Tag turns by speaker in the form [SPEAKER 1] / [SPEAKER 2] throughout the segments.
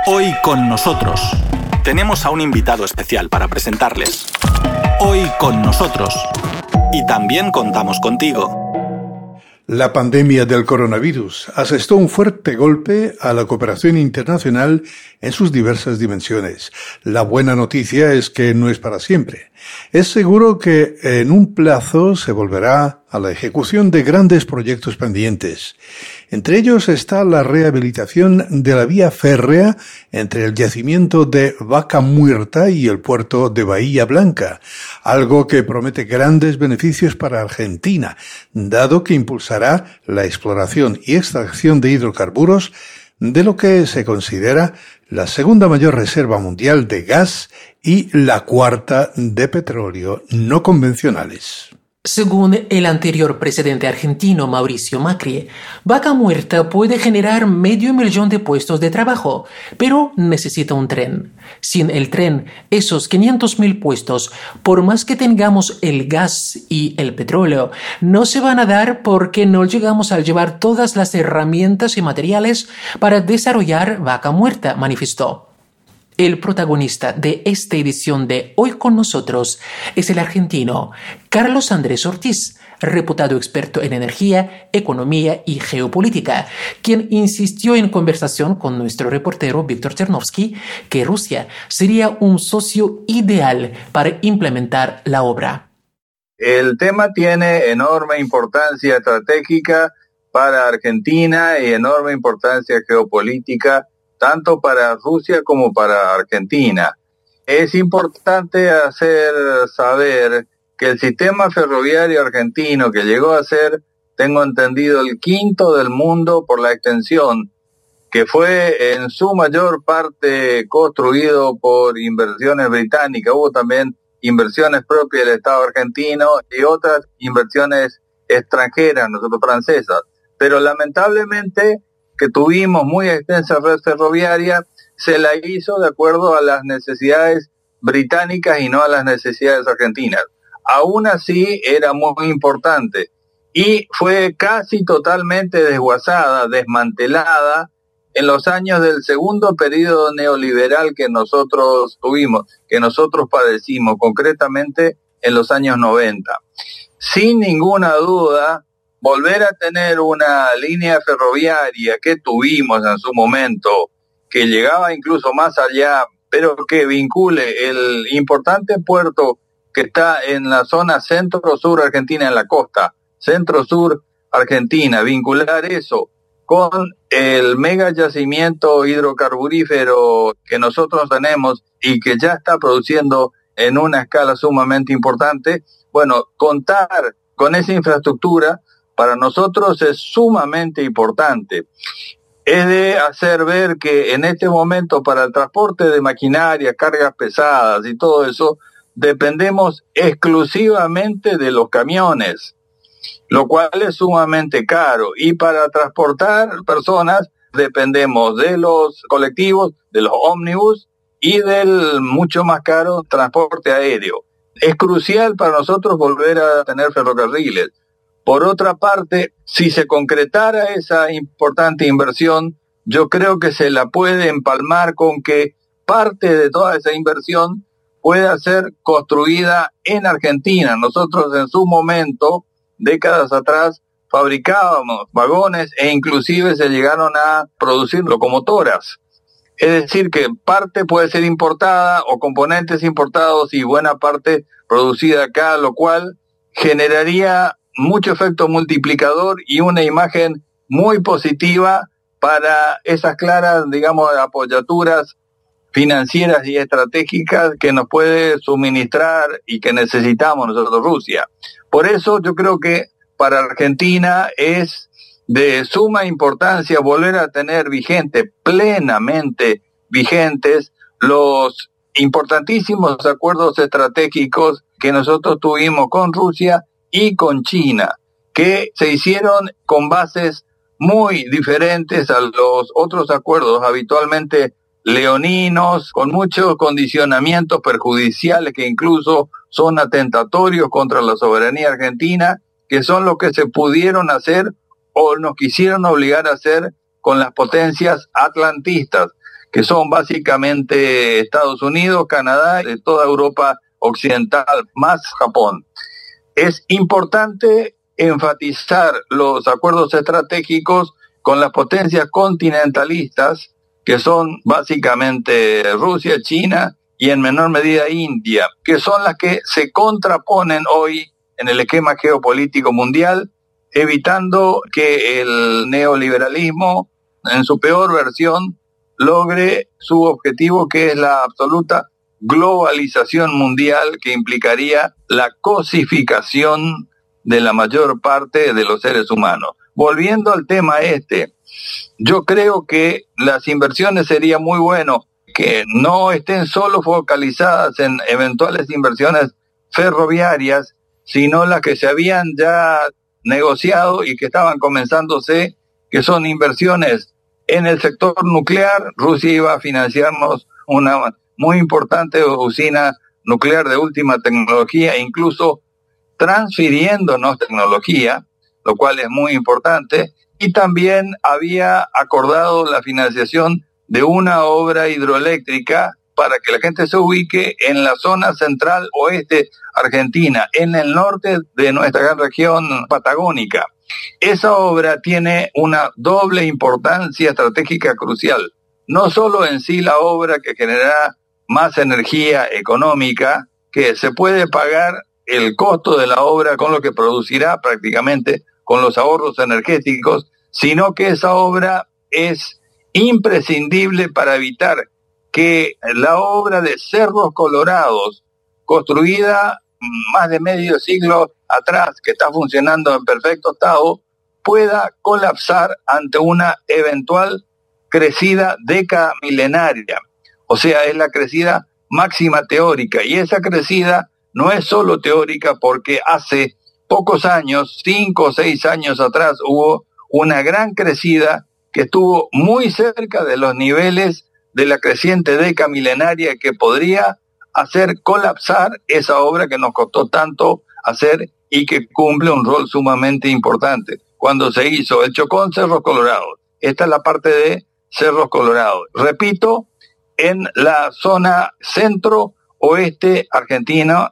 [SPEAKER 1] Hoy con nosotros tenemos a un invitado especial para presentarles. Hoy con nosotros. Y también contamos contigo.
[SPEAKER 2] La pandemia del coronavirus asestó un fuerte golpe a la cooperación internacional en sus diversas dimensiones. La buena noticia es que no es para siempre. Es seguro que en un plazo se volverá a la ejecución de grandes proyectos pendientes. Entre ellos está la rehabilitación de la vía férrea entre el yacimiento de Vaca Muerta y el puerto de Bahía Blanca, algo que promete grandes beneficios para Argentina, dado que impulsará la exploración y extracción de hidrocarburos de lo que se considera la segunda mayor reserva mundial de gas y la cuarta de petróleo no convencionales.
[SPEAKER 3] Según el anterior presidente argentino Mauricio Macri, Vaca Muerta puede generar 500.000 de puestos de trabajo, pero necesita un tren. Sin el tren, esos 500.000 puestos, por más que tengamos el gas y el petróleo, no se van a dar porque no llegamos a llevar todas las herramientas y materiales para desarrollar Vaca Muerta, manifestó. El protagonista de esta edición de Hoy con Nosotros es el argentino Carlos Andrés Ortiz, reputado experto en energía, economía y geopolítica, quien insistió en conversación con nuestro reportero Víctor Chernovsky que Rusia sería un socio ideal para implementar la obra.
[SPEAKER 4] El tema tiene enorme importancia estratégica para Argentina y enorme importancia geopolítica tanto para Rusia como para Argentina. Es importante hacer saber que el sistema ferroviario argentino, que llegó a ser, tengo entendido, el quinto del mundo por la extensión, que fue en su mayor parte construido por inversiones británicas, hubo también inversiones propias del Estado argentino y otras inversiones extranjeras, nosotros francesas, pero lamentablemente que tuvimos muy extensa red ferroviaria, se la hizo de acuerdo a las necesidades británicas y no a las necesidades argentinas. Aún así era muy importante y fue casi totalmente desguazada, desmantelada en los años del segundo periodo neoliberal que nosotros tuvimos, que nosotros padecimos, concretamente en los años 90. Sin ninguna duda, volver a tener una línea ferroviaria que tuvimos en su momento, que llegaba incluso más allá, pero que vincule el importante puerto que está en la zona centro-sur argentina, en la costa, centro-sur argentina, vincular eso con el mega yacimiento hidrocarburífero que nosotros tenemos y que ya está produciendo en una escala sumamente importante, bueno, contar con esa infraestructura para nosotros es sumamente importante. Es de hacer ver que en este momento para el transporte de maquinaria, cargas pesadas y todo eso, dependemos exclusivamente de los camiones, lo cual es sumamente caro. Y para transportar personas dependemos de los colectivos, de los ómnibus y del mucho más caro transporte aéreo. Es crucial para nosotros volver a tener ferrocarriles. Por otra parte, si se concretara esa importante inversión, yo creo que se la puede empalmar con que parte de toda esa inversión pueda ser construida en Argentina. Nosotros en su momento, décadas atrás, fabricábamos vagones e inclusive se llegaron a producir locomotoras. Es decir, que parte puede ser importada o componentes importados y buena parte producida acá, lo cual generaría mucho efecto multiplicador y una imagen muy positiva para esas claras, digamos, apoyaturas financieras y estratégicas que nos puede suministrar y que necesitamos nosotros Rusia. Por eso yo creo que para Argentina es de suma importancia volver a tener plenamente vigentes los importantísimos acuerdos estratégicos que nosotros tuvimos con Rusia y con China, que se hicieron con bases muy diferentes a los otros acuerdos habitualmente leoninos, con muchos condicionamientos perjudiciales que incluso son atentatorios contra la soberanía argentina, que son los que se pudieron hacer o nos quisieron obligar a hacer con las potencias atlantistas, que son básicamente Estados Unidos, Canadá y toda Europa occidental, más Japón. Es importante enfatizar los acuerdos estratégicos con las potencias continentalistas, que son básicamente Rusia, China y en menor medida India, que son las que se contraponen hoy en el esquema geopolítico mundial, evitando que el neoliberalismo, en su peor versión, logre su objetivo, que es la absoluta globalización mundial, que implicaría la cosificación de la mayor parte de los seres humanos. Volviendo al tema yo creo que las inversiones sería muy bueno que no estén solo focalizadas en eventuales inversiones ferroviarias, sino las que se habían ya negociado y que estaban comenzándose, que son inversiones en el sector nuclear. Rusia iba a financiarnos una muy importante usina nuclear de última tecnología, incluso transfiriéndonos tecnología, lo cual es muy importante, y también había acordado la financiación de una obra hidroeléctrica para que la gente se ubique en la zona central oeste argentina, en el norte de nuestra gran región patagónica. Esa obra tiene una doble importancia estratégica crucial. No solo en sí la obra que generará más energía económica, que se puede pagar el costo de la obra con lo que producirá prácticamente con los ahorros energéticos, sino que esa obra es imprescindible para evitar que la obra de Cerros Colorados, construida más de medio siglo atrás, que está funcionando en perfecto estado, pueda colapsar ante una eventual crecida decamilenaria. O sea, es la crecida máxima teórica, y esa crecida no es solo teórica, porque hace pocos años, 5 o 6 años atrás, hubo una gran crecida que estuvo muy cerca de los niveles de la creciente decamilenaria, que podría hacer colapsar esa obra que nos costó tanto hacer y que cumple un rol sumamente importante. Cuando se hizo el Chocón Cerros Colorados, esta es la parte de Cerros Colorados. Repito, en la zona centro-oeste argentina,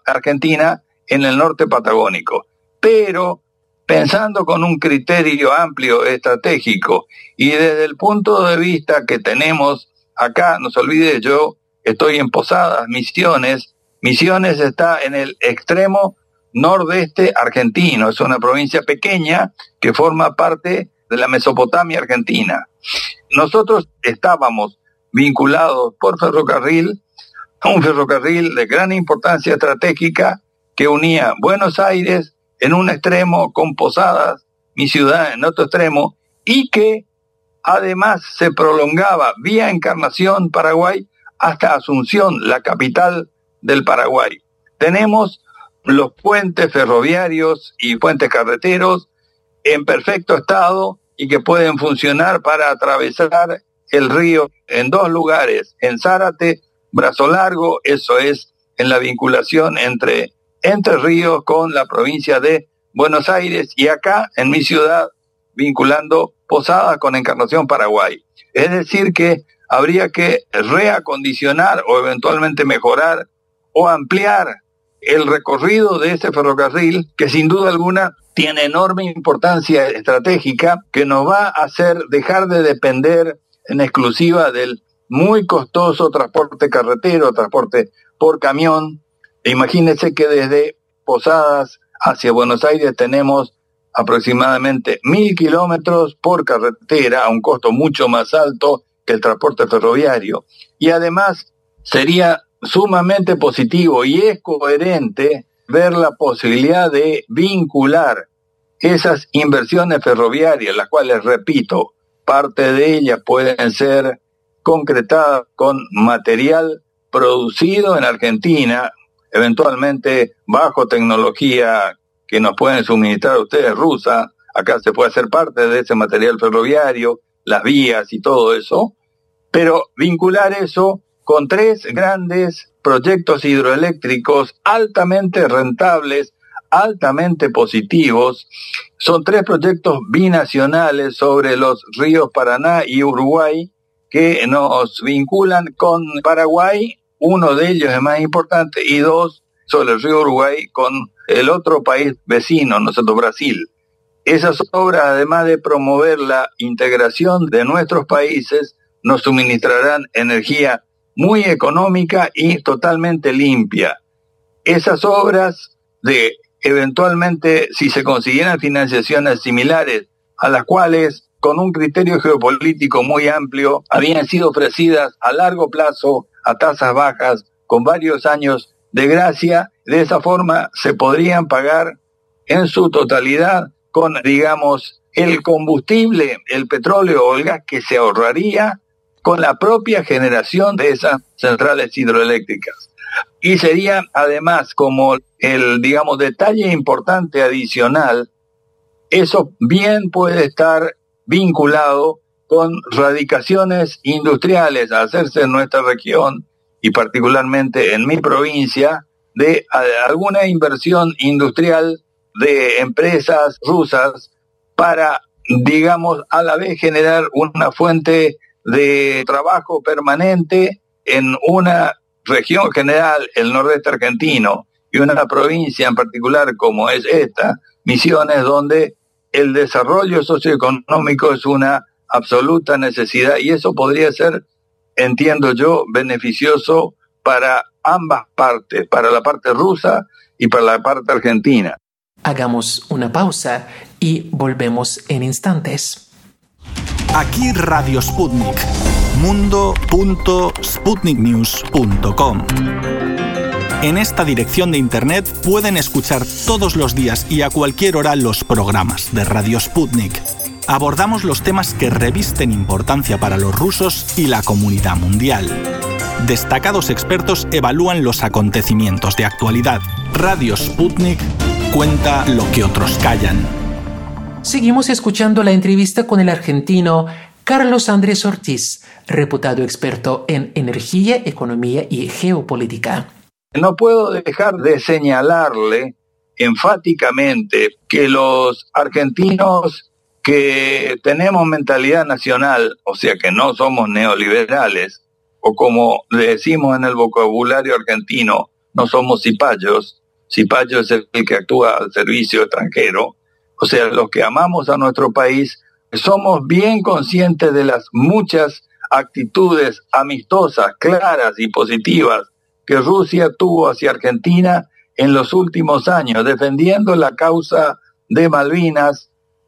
[SPEAKER 4] en el norte patagónico. Pero pensando con un criterio amplio estratégico y desde el punto de vista que tenemos acá, no se olvide, yo estoy en Posadas, Misiones. Misiones está en el extremo nordeste argentino, es una provincia pequeña que forma parte de la Mesopotamia argentina. Nosotros estábamos vinculados por ferrocarril, un ferrocarril de gran importancia estratégica que unía Buenos Aires en un extremo con Posadas, mi ciudad, en otro extremo, y que además se prolongaba vía Encarnación, Paraguay, hasta Asunción, la capital del Paraguay. Tenemos los puentes ferroviarios y puentes carreteros en perfecto estado y que pueden funcionar para atravesar el río en 2 lugares, en Zárate, Brazo Largo, eso es en la vinculación entre Ríos con la provincia de Buenos Aires, y acá en mi ciudad vinculando Posadas con Encarnación, Paraguay. Es decir que habría que reacondicionar o eventualmente mejorar o ampliar el recorrido de ese ferrocarril, que sin duda alguna tiene enorme importancia estratégica, que nos va a hacer dejar de depender en exclusiva del muy costoso transporte carretero, transporte por camión. Imagínense que desde Posadas hacia Buenos Aires tenemos aproximadamente 1.000 kilómetros por carretera, a un costo mucho más alto que el transporte ferroviario. Y además sería sumamente positivo y es coherente ver la posibilidad de vincular esas inversiones ferroviarias, las cuales, repito, parte de ellas pueden ser concretadas con material producido en Argentina, eventualmente bajo tecnología que nos pueden suministrar ustedes rusa. Acá se puede hacer parte de ese material ferroviario, las vías y todo eso, pero vincular eso con 3 grandes proyectos hidroeléctricos altamente rentables, altamente positivos. Son 3 proyectos binacionales sobre los ríos Paraná y Uruguay, que nos vinculan con Paraguay, uno de ellos es más importante, y dos sobre el río Uruguay con el otro país vecino, nosotros Brasil. Esas obras, además de promover la integración de nuestros países, nos suministrarán energía muy económica y totalmente limpia. Esas obras eventualmente, si se consiguieran financiaciones similares a las cuales, con un criterio geopolítico muy amplio, habían sido ofrecidas a largo plazo, a tasas bajas, con varios años de gracia, de esa forma se podrían pagar en su totalidad con, digamos, el combustible, el petróleo o el gas que se ahorraría con la propia generación de esas centrales hidroeléctricas. Y sería además como el, digamos, detalle importante adicional, eso bien puede estar vinculado con radicaciones industriales a hacerse en nuestra región y particularmente en mi provincia, de alguna inversión industrial de empresas rusas para, digamos, a la vez generar una fuente de trabajo permanente en una región general, el nordeste argentino, y una provincia en particular como es esta, Misiones, donde el desarrollo socioeconómico es una absoluta necesidad, y eso podría ser, entiendo yo, beneficioso para ambas partes, para la parte rusa y para la parte argentina.
[SPEAKER 3] Hagamos una pausa y volvemos en instantes.
[SPEAKER 1] Aquí Radio Sputnik, mundo.sputniknews.com. En esta dirección de internet pueden escuchar todos los días y a cualquier hora los programas de Radio Sputnik. Abordamos los temas que revisten importancia para los rusos y la comunidad mundial. Destacados expertos evalúan los acontecimientos de actualidad. Radio Sputnik cuenta lo que otros callan.
[SPEAKER 3] Seguimos escuchando la entrevista con el argentino Carlos Andrés Ortiz, reputado experto en energía, economía y geopolítica.
[SPEAKER 4] No puedo dejar de señalarle enfáticamente que los argentinos que tenemos mentalidad nacional, o sea que no somos neoliberales, o como le decimos en el vocabulario argentino, no somos cipayos. Cipayo es el que actúa al servicio extranjero. O sea, los que amamos a nuestro país, somos bien conscientes de las muchas actitudes amistosas, claras y positivas que Rusia tuvo hacia Argentina en los últimos años, defendiendo la causa de Malvinas,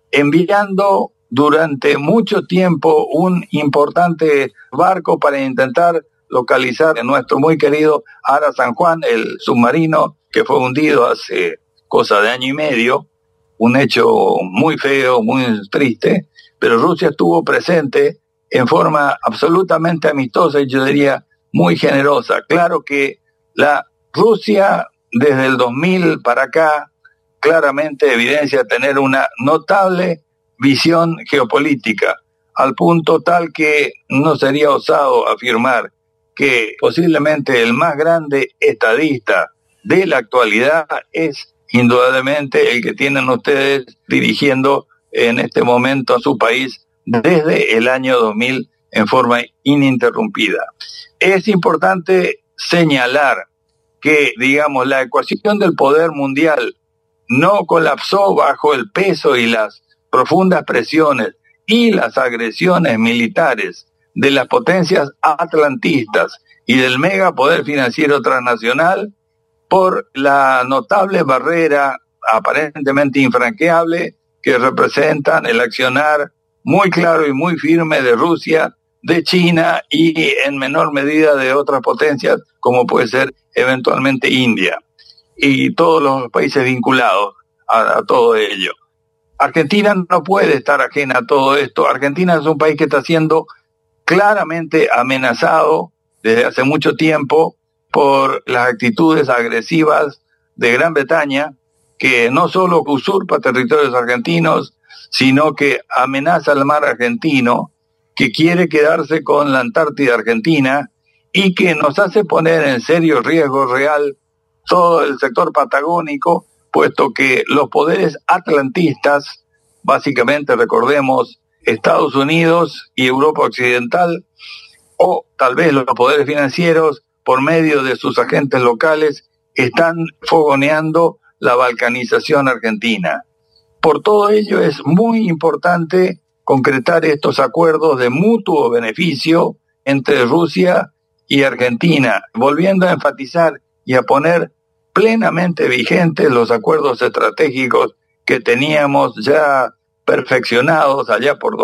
[SPEAKER 4] enviando durante mucho tiempo un importante barco para intentar localizar en nuestro muy querido Ara San Juan, el submarino que fue hundido hace cosa de año y medio, un hecho muy feo, muy triste, pero Rusia estuvo presente en forma absolutamente amistosa y yo diría muy generosa. Claro que la Rusia desde el 2000 para acá claramente evidencia tener una notable visión geopolítica, al punto tal que no sería osado afirmar que posiblemente el más grande estadista de la actualidad es indudablemente el que tienen ustedes dirigiendo en este momento a su país desde el año 2000 en forma ininterrumpida. Es importante señalar que, digamos, la ecuación del poder mundial no colapsó bajo el peso y las profundas presiones y las agresiones militares de las potencias atlantistas y del megapoder financiero transnacional por la notable barrera aparentemente infranqueable que representan el accionar muy claro y muy firme de Rusia, de China y en menor medida de otras potencias como puede ser eventualmente India y todos los países vinculados a todo ello. Argentina no puede estar ajena a todo esto. Argentina es un país que está siendo claramente amenazado desde hace mucho tiempo por las actitudes agresivas de Gran Bretaña, que no solo usurpa territorios argentinos, sino que amenaza al mar argentino, que quiere quedarse con la Antártida Argentina y que nos hace poner en serio riesgo real todo el sector patagónico, puesto que los poderes atlantistas, básicamente recordemos Estados Unidos y Europa Occidental, o tal vez los poderes financieros, por medio de sus agentes locales, están fogoneando la balcanización argentina. Por todo ello es muy importante concretar estos acuerdos de mutuo beneficio entre Rusia y Argentina, volviendo a enfatizar y a poner plenamente vigentes los acuerdos estratégicos que teníamos ya perfeccionados allá por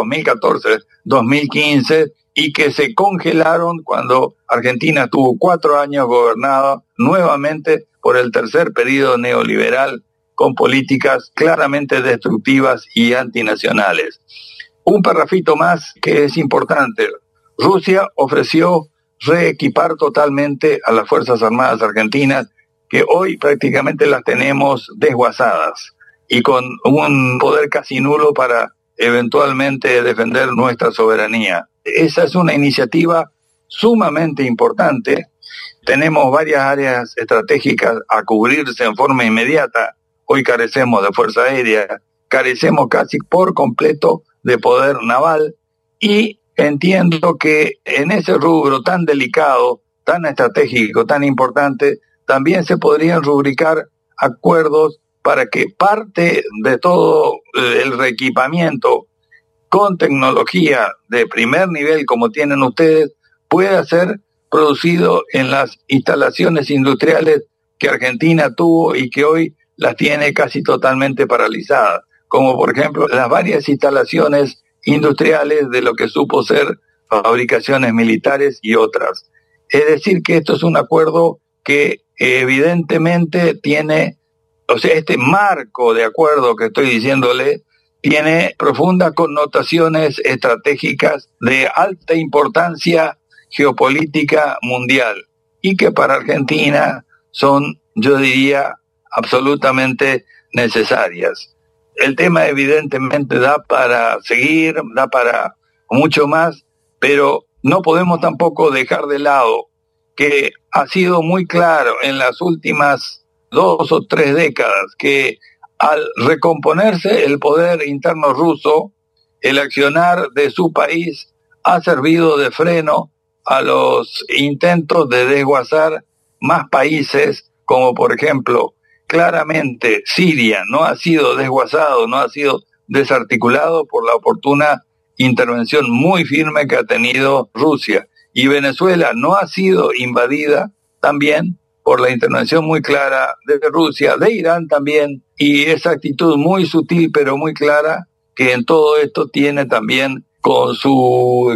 [SPEAKER 4] 2014-2015 y que se congelaron cuando Argentina tuvo 4 años gobernada nuevamente por el tercer periodo neoliberal con políticas claramente destructivas y antinacionales. Un parrafito más que es importante. Rusia ofreció reequipar totalmente a las Fuerzas Armadas argentinas, que hoy prácticamente las tenemos desguazadas y con un poder casi nulo para eventualmente defender nuestra soberanía. Esa es una iniciativa sumamente importante. Tenemos varias áreas estratégicas a cubrirse en forma inmediata. Hoy carecemos de fuerza aérea, carecemos casi por completo de poder naval, y entiendo que en ese rubro tan delicado, tan estratégico, tan importante, también se podrían rubricar acuerdos para que parte de todo el reequipamiento con tecnología de primer nivel como tienen ustedes pueda ser producido en las instalaciones industriales que Argentina tuvo y que hoy las tiene casi totalmente paralizadas, como por ejemplo las varias instalaciones industriales de lo que supo ser fabricaciones militares y otras. Es decir, que esto es un acuerdo que evidentemente tiene, o sea, este marco de acuerdo que estoy diciéndole, tiene profundas connotaciones estratégicas de alta importancia geopolítica mundial y que para Argentina son, yo diría, absolutamente necesarias. El tema evidentemente da para seguir, da para mucho más, pero no podemos tampoco dejar de lado que ha sido muy claro en las últimas 2 o 3 décadas que al recomponerse el poder interno ruso, el accionar de su país ha servido de freno a los intentos de desguazar más países, como por ejemplo, claramente Siria no ha sido desguazado, no ha sido desarticulado por la oportuna intervención muy firme que ha tenido Rusia. Y Venezuela no ha sido invadida también por la intervención muy clara de Rusia, de Irán también, y esa actitud muy sutil pero muy clara que en todo esto tiene también con su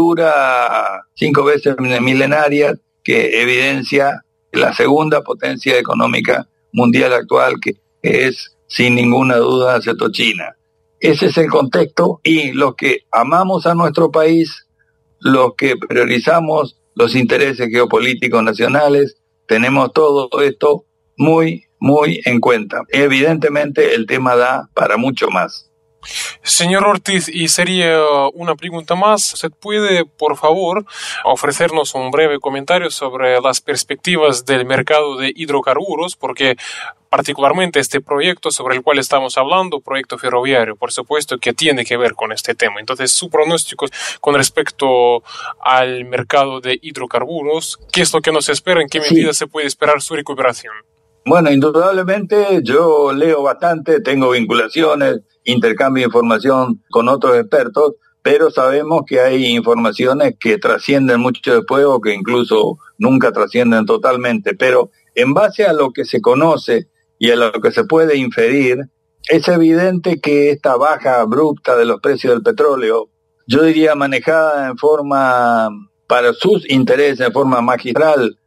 [SPEAKER 4] cultura 5 veces milenaria que evidencia la segunda potencia económica mundial actual, que es sin ninguna duda China. Ese es el contexto, y los que amamos a nuestro país, los que priorizamos los intereses geopolíticos nacionales, tenemos todo esto muy, muy en cuenta. Evidentemente el tema da para mucho más.
[SPEAKER 5] Señor Ortiz, y sería una pregunta más. ¿Usted puede, por favor, ofrecernos un breve comentario sobre las perspectivas del mercado de hidrocarburos? Porque particularmente este proyecto sobre el cual estamos hablando, proyecto ferroviario, por supuesto que tiene que ver con este tema. Entonces, su pronóstico con respecto al mercado de hidrocarburos, ¿qué es lo que nos espera? ¿En qué medida se puede esperar su recuperación?
[SPEAKER 4] Bueno, indudablemente yo leo bastante, tengo vinculaciones, intercambio de información con otros expertos, pero sabemos que hay informaciones que trascienden mucho después o que incluso nunca trascienden totalmente. Pero en base a lo que se conoce y a lo que se puede inferir, es evidente que esta baja abrupta de los precios del petróleo, yo diría manejada en forma, para sus intereses, en forma magistral,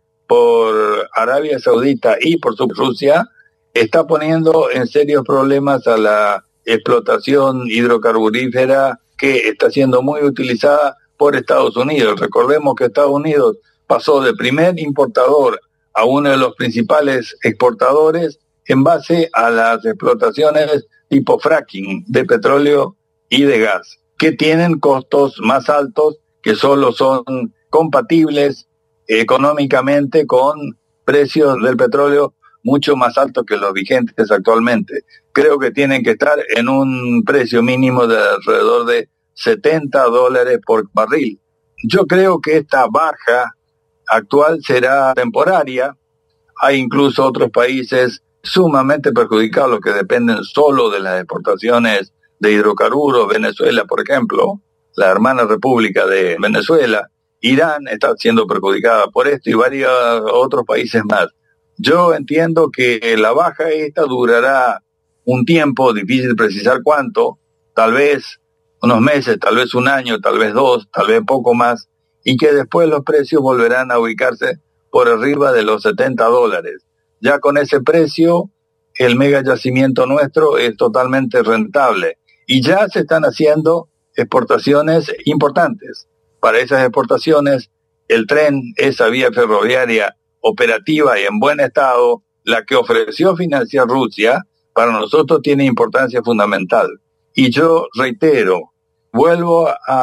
[SPEAKER 4] por Arabia Saudita y por Rusia, está poniendo en serios problemas a la explotación hidrocarburífera que está siendo muy utilizada por Estados Unidos. Recordemos que Estados Unidos pasó de primer importador a uno de los principales exportadores en base a las explotaciones tipo fracking de petróleo y de gas, que tienen costos más altos, que solo son compatibles económicamente con precios del petróleo mucho más altos que los vigentes actualmente. Creo que tienen que estar en un precio mínimo de alrededor de $70 por barril. Yo creo que esta baja actual será temporaria. Hay incluso otros países sumamente perjudicados, los que dependen solo de las exportaciones de hidrocarburos. Venezuela, por ejemplo, la hermana república de Venezuela. Irán está siendo perjudicada por esto y varios otros países más. Yo entiendo que la baja esta durará un tiempo, difícil precisar cuánto, tal vez unos meses, tal vez un año, tal vez dos, tal vez poco más, y que después los precios volverán a ubicarse por arriba de los $70. Ya con ese precio, el mega yacimiento nuestro es totalmente rentable. Y ya se están haciendo exportaciones importantes. Para esas exportaciones, el tren, esa vía ferroviaria operativa y en buen estado, la que ofreció financiar Rusia, para nosotros tiene importancia fundamental. Y yo reitero, vuelvo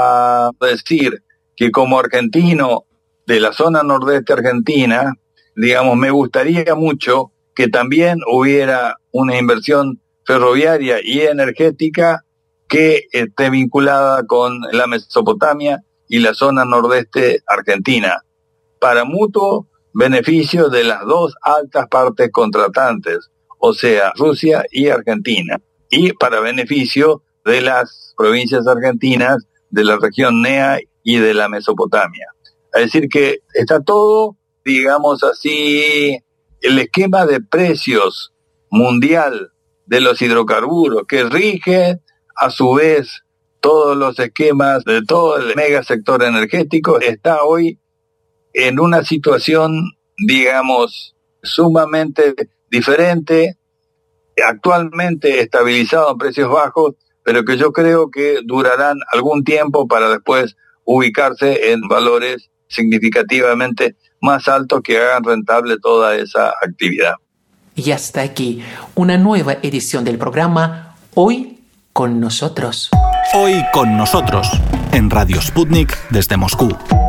[SPEAKER 4] a decir que como argentino de la zona nordeste argentina, digamos, me gustaría mucho que también hubiera una inversión ferroviaria y energética que esté vinculada con la Mesopotamia y la zona nordeste argentina, para mutuo beneficio de las dos altas partes contratantes, o sea, Rusia y Argentina, y para beneficio de las provincias argentinas de la región NEA y de la Mesopotamia. Es decir, que está todo, digamos así, el esquema de precios mundial de los hidrocarburos que rige a su vez todos los esquemas de todo el mega sector energético, está hoy en una situación, digamos, sumamente diferente, actualmente estabilizado en precios bajos, pero que yo creo que durarán algún tiempo para después ubicarse en valores significativamente más altos que hagan rentable toda esa actividad.
[SPEAKER 3] Y hasta aquí una nueva edición del programa Hoy con nosotros.
[SPEAKER 1] Hoy con nosotros, en Radio Sputnik desde Moscú.